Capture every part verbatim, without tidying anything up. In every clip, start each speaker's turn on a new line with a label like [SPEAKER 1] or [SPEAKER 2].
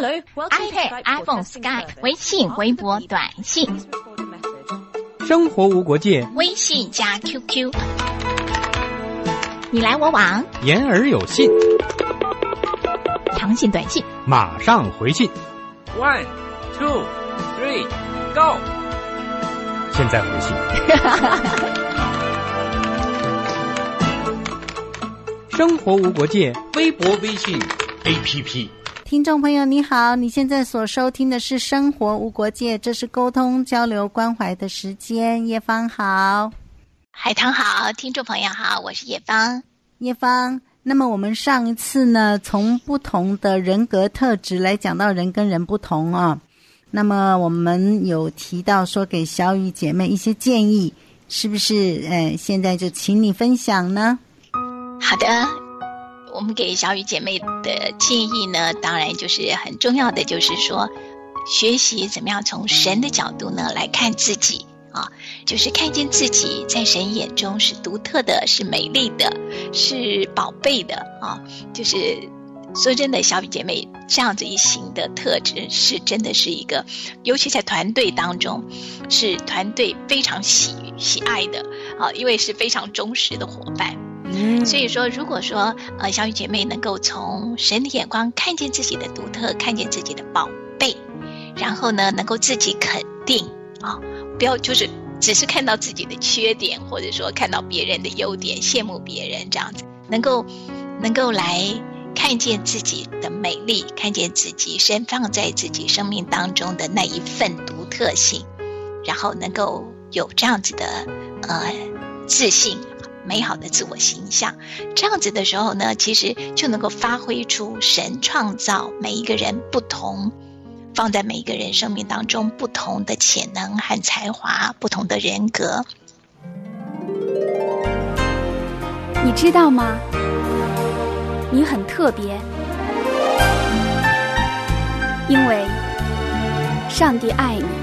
[SPEAKER 1] Hello，iPad、iPhone、Skype、微信、微博、短信，
[SPEAKER 2] 生活无国界，
[SPEAKER 1] 微信加 Q Q， 你来我往，
[SPEAKER 2] 言而有信，
[SPEAKER 1] 长信短信，
[SPEAKER 2] 马上回信。
[SPEAKER 3] One, two, three, go！
[SPEAKER 2] 现在回信。生活无国界，
[SPEAKER 3] 微博、微信 A P P。
[SPEAKER 4] 听众朋友你好，你现在所收听的是生活无国界，这是沟通交流关怀的时间。叶芳好。
[SPEAKER 1] 海棠好，听众朋友好，我是叶芳。
[SPEAKER 4] 叶芳，那么我们上一次呢，从不同的人格特质来讲到人跟人不同哦。那么我们有提到说给小雨姐妹一些建议，是不是呃，现在就请你分享呢？
[SPEAKER 1] 好的，我们给小雨姐妹的建议呢，当然就是很重要的，就是说学习怎么样从神的角度呢来看自己啊，就是看见自己在神眼中是独特的，是美丽的，是宝贝的啊。就是说真的，小雨姐妹这样子一型的特质是真的是一个，尤其在团队当中是团队非常喜喜爱的啊，因为是非常忠实的伙伴。嗯，所以说如果说呃小雨姐妹能够从神的眼光看见自己的独特，看见自己的宝贝，然后呢能够自己肯定啊，不要就是只是看到自己的缺点，或者说看到别人的优点，羡慕别人这样子，能够能够来看见自己的美丽，看见自己神放在自己生命当中的那一份独特性，然后能够有这样子的呃自信，美好的自我形象，这样子的时候呢，其实就能够发挥出神创造每一个人不同，放在每一个人生命当中不同的潜能和才华，不同的人格。
[SPEAKER 5] 你知道吗？你很特别，因为上帝爱你。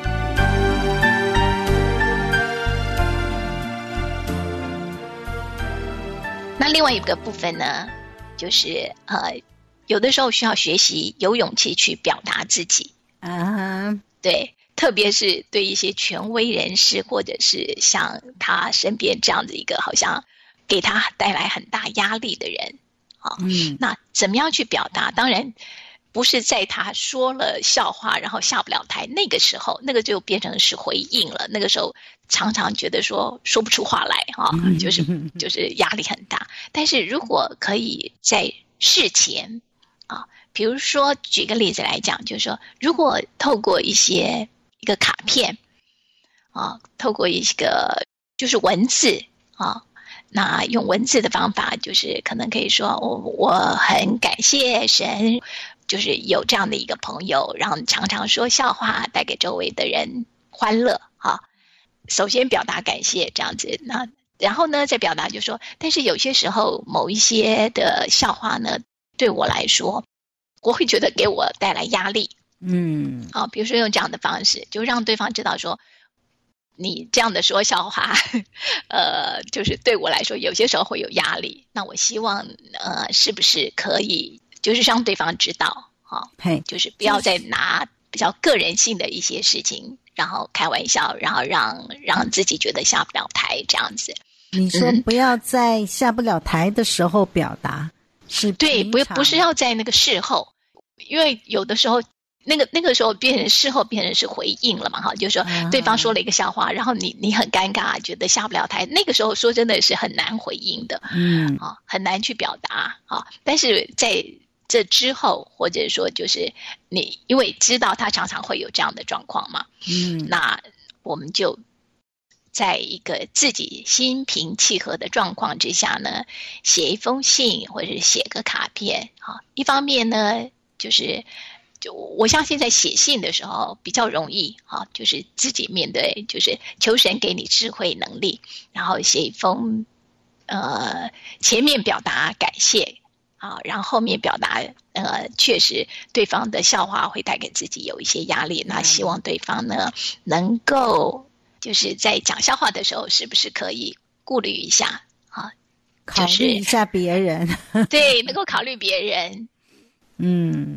[SPEAKER 1] 那另外一个部分呢，就是呃，有的时候需要学习有勇气去表达自己啊，对，特别是对一些权威人士，或者是像他身边这样的一个好像给他带来很大压力的人啊，嗯，那怎么样去表达？当然不是在他说了笑话然后下不了台那个时候，那个就变成是回应了，那个时候常常觉得说说不出话来哈，就是就是压力很大。但是如果可以在事前啊，比如说举个例子来讲，就是说如果透过一些一个卡片啊，透过一个就是文字啊，那用文字的方法，就是可能可以说我我很感谢神，就是有这样的一个朋友，让常常说笑话，带给周围的人欢乐哈。首先表达感谢这样子，那然后呢再表达就说，但是有些时候某一些的笑话呢，对我来说，我会觉得给我带来压力。嗯，好，比如说用这样的方式，就让对方知道说，你这样的说笑话，呃，就是对我来说有些时候会有压力。那我希望呃，是不是可以？就是让对方知道，哈、哦，就是不要再拿比较个人性的一些事情，然后开玩笑，然后让让自己觉得下不了台这样子。
[SPEAKER 4] 你说不要在下不了台的时候表达，嗯、是
[SPEAKER 1] 对，不不是要在那个事后，因为有的时候那个那个时候变成事后变成是回应了嘛，哈，就是说对方说了一个笑话，然后你你很尴尬，觉得下不了台，那个时候说真的是很难回应的，嗯，啊，很难去表达啊，但是在这之后，或者说就是你因为知道他常常会有这样的状况嘛，嗯，那我们就在一个自己心平气和的状况之下呢，写一封信或者是写个卡片，好，一方面呢就是就我相信在写信的时候比较容易啊，就是自己面对，就是求神给你智慧能力，然后写一封呃前面表达感谢。啊，然后后面表达，呃，确实对方的笑话会带给自己有一些压力。那希望对方呢，能够就是在讲笑话的时候，是不是可以顾虑一下啊？
[SPEAKER 4] 考虑一下别人，
[SPEAKER 1] 对，能够考虑别人。
[SPEAKER 4] 嗯，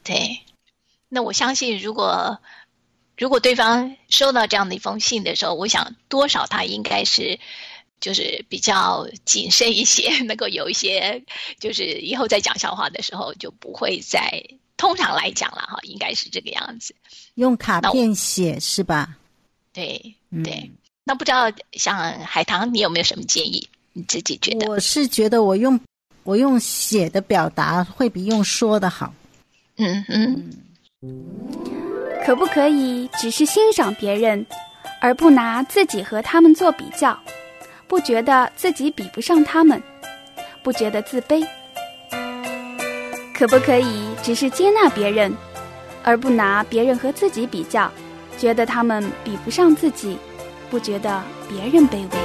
[SPEAKER 1] 对，那我相信如果如果对方收到这样的一封信的时候，我想多少他应该是就是比较谨慎一些，能够有一些就是以后在讲笑话的时候就不会再，通常来讲啦哈，应该是这个样子。
[SPEAKER 4] 用卡片写是吧？
[SPEAKER 1] 对对、嗯。那不知道像海棠你有没有什么建议？你自己觉得？
[SPEAKER 4] 我是觉得我用我用写的表达会比用说的好。
[SPEAKER 1] 嗯嗯。
[SPEAKER 5] 可不可以只是欣赏别人，而不拿自己和他们做比较，不觉得自己比不上他们，不觉得自卑？可不可以只是接纳别人，而不拿别人和自己比较，觉得他们比不上自己，不觉得别人卑微？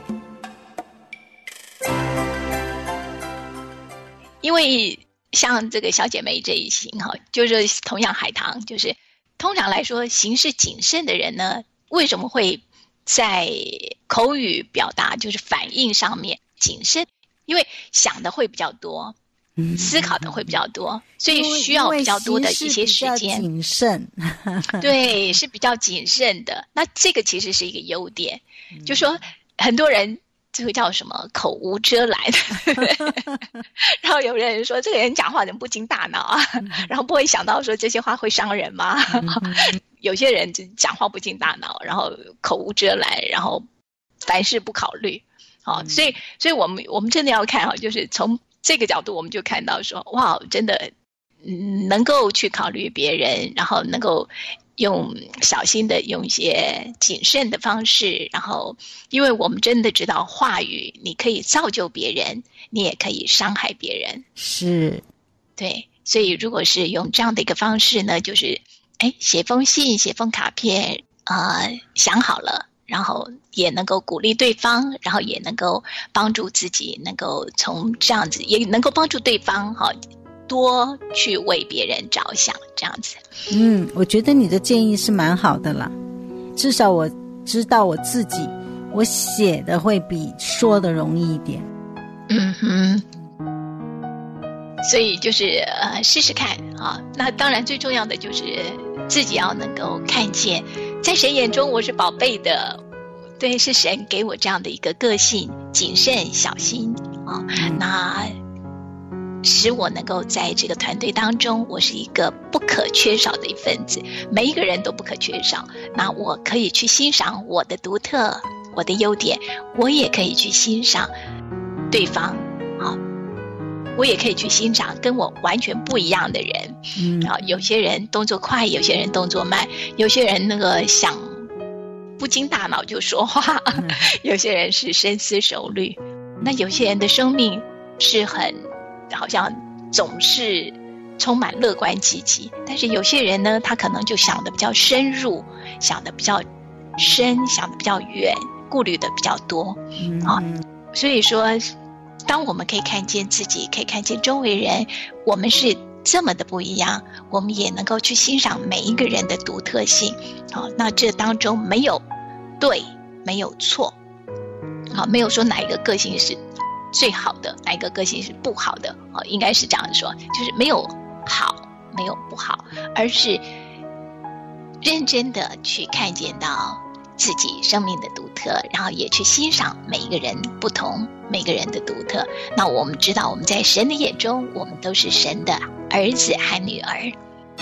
[SPEAKER 1] 因为像这个小姐妹这一型哈，就是同样海棠，就是通常来说行事谨慎的人呢，为什么会在口语表达就是反应上面谨慎？因为想的会比较多，思考的会比较多，所以需要比较多的一些时间。
[SPEAKER 4] 谨慎，
[SPEAKER 1] 对，是比较谨慎的。那这个其实是一个优点，嗯、就说很多人这个叫什么口无遮拦，然后有人说这个人讲话怎么不经大脑啊？嗯、然后不会想到说这些话会伤人吗？嗯、有些人就讲话不经大脑，然后口无遮拦，然后凡事不考虑。好、哦，所以，所以我们我们真的要看哈，就是从这个角度，我们就看到说，哇，真的，嗯，能够去考虑别人，然后能够用小心的用一些谨慎的方式，然后，因为我们真的知道话语，你可以造就别人，你也可以伤害别人，
[SPEAKER 4] 是，
[SPEAKER 1] 对，所以如果是用这样的一个方式呢，就是，哎，写封信，写封卡片，啊、呃，想好了。然后也能够鼓励对方，然后也能够帮助自己，能够从这样子，也能够帮助对方哈，多去为别人着想，这样子。
[SPEAKER 4] 嗯，我觉得你的建议是蛮好的啦，至少我知道我自己，我写的会比说的容易一点。
[SPEAKER 1] 嗯哼，所以就是呃试试看啊。那当然最重要的就是自己要能够看见。在神眼中我是宝贝的，对，是神给我这样的一个个性，谨慎小心啊、嗯，那使我能够在这个团队当中，我是一个不可缺少的一份子，每一个人都不可缺少。那我可以去欣赏我的独特，我的优点，我也可以去欣赏对方啊，我也可以去欣赏跟我完全不一样的人。嗯，啊，有些人动作快，有些人动作慢，有些人那个想不经大脑就说话，嗯、有些人是深思熟虑，那有些人的生命是很好像总是充满乐观积极，但是有些人呢，他可能就想的比较深入，想的比较深，想的比较远，顾虑的比较多。嗯啊，所以说当我们可以看见自己，可以看见周围人，我们是这么的不一样，我们也能够去欣赏每一个人的独特性。好，那这当中没有对，没有错，好，没有说哪一个个性是最好的，哪一个个性是不好的，好，应该是这样说，就是没有好，没有不好，而是认真的去看见到自己生命的独特，然后也去欣赏每一个人不同，每个人的独特。那我们知道我们在神的眼中，我们都是神的儿子和女儿。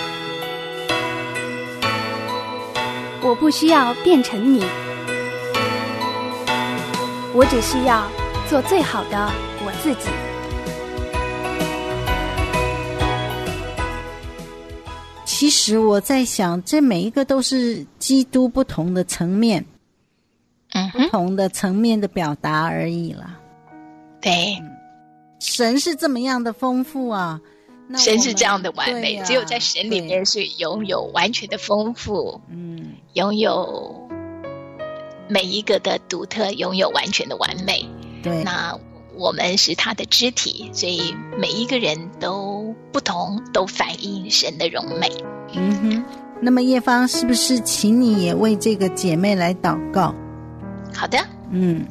[SPEAKER 5] 我不需要变成你，我只需要做最好的我自己。
[SPEAKER 4] 其实我在想，这每一个都是基督不同的层面，
[SPEAKER 1] 嗯，
[SPEAKER 4] 不同的层面的表达而已啦。
[SPEAKER 1] 对、
[SPEAKER 4] 嗯，神是这么样的丰富啊，那
[SPEAKER 1] 神是这样的完美、
[SPEAKER 4] 啊、
[SPEAKER 1] 只有在神里面是拥有完全的丰富，嗯，拥有每一个的独特，拥有完全的完美。
[SPEAKER 4] 对，
[SPEAKER 1] 那我们是他的肢体，所以每一个人都不同，都反映神的荣美。
[SPEAKER 4] 嗯哼，那么叶芳，是不是请你也为这个姐妹来祷告？
[SPEAKER 1] 好的，
[SPEAKER 4] 嗯。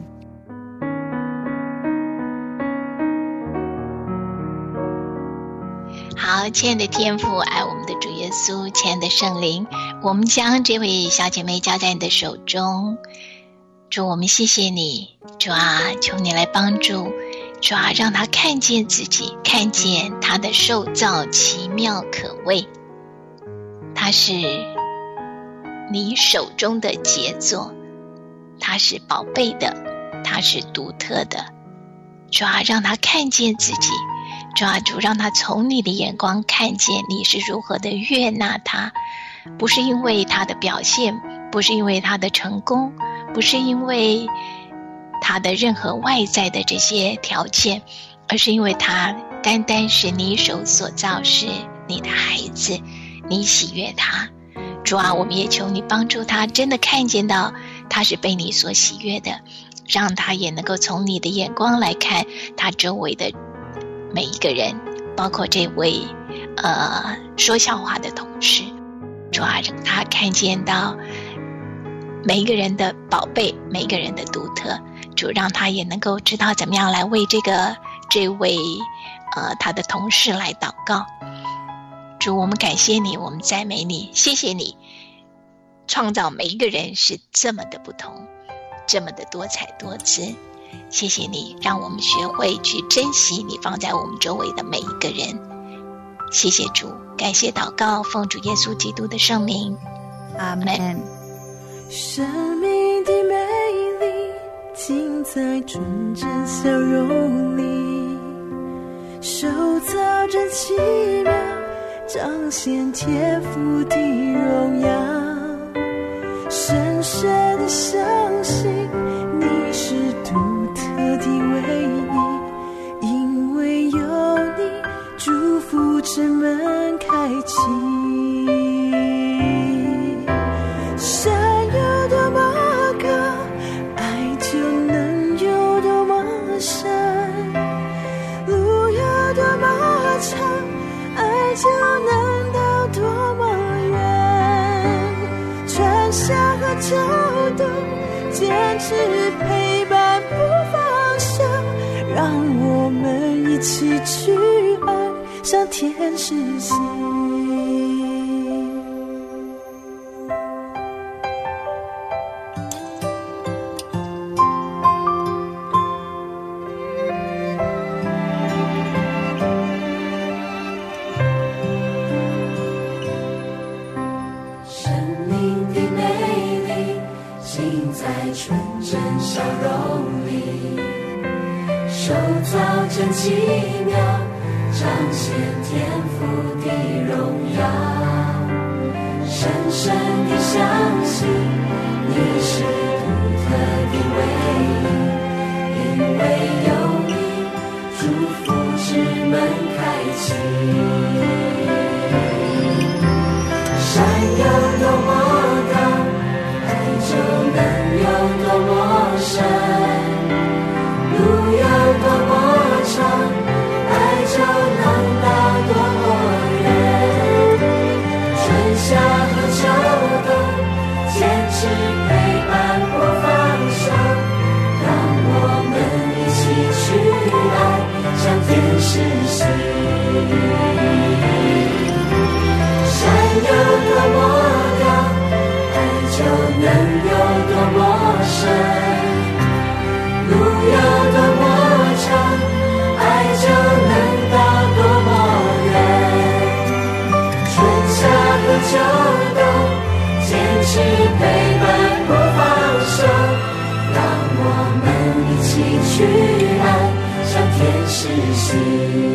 [SPEAKER 1] 好，亲爱的天父，爱我们的主耶稣，亲爱的圣灵，我们将这位小姐妹交在你的手中。主，我们谢谢你，主啊，求你来帮助，主啊，让她看见自己，看见她的受造奇妙可畏，她是你手中的杰作，她是宝贝的，她是独特的。主啊，让她看见自己，主啊，主让她从你的眼光看见你是如何的悦纳她，不是因为她的表现，不是因为她的成功，不是因为她的任何外在的这些条件，而是因为她单单是你手所造，是你的孩子，你喜悦她。主啊，我们也求你帮助她真的看见到她是被你所喜悦的，让她也能够从你的眼光来看她周围的每一个人，包括这位呃说笑话的同事。主啊，让她看见到每一个人的宝贝，每一个人的独特。主，让她也能够知道怎么样来为这个这位呃她的同事来祷告。主，我们感谢你，我们赞美你，谢谢你创造每一个人是这么的不同，这么的多彩多姿。谢谢你让我们学会去珍惜你放在我们周围的每一个人。谢谢主，感谢祷告，奉主耶稣基督的圣名，阿们。
[SPEAKER 6] 生命的美丽尽在纯真笑容里，手造真奇妙，彰显天父的荣耀，深深的相信你是独特的唯一，因为有你，祝福之门开启。山有多么高，爱就能有多么深，路有多么长，爱就能到多么远，春夏和秋冬坚持陪伴不放手，让我们一起去爱，像天使心。
[SPEAKER 7] 真奇妙，彰显天父的荣耀，深深地相信你是独特的唯一，因为有你，祝福之门开启。山有多么高，爱就能有多么深，路有多么爱就能到多么远，春夏和秋冬坚持陪伴不放手，让我们一起去爱，像天使心。山有多么高，爱就能有多么深，路有多么长，爱就能到多么远，春夏和秋冬坚持陪伴不放手，让我们一起去爱，像天使心。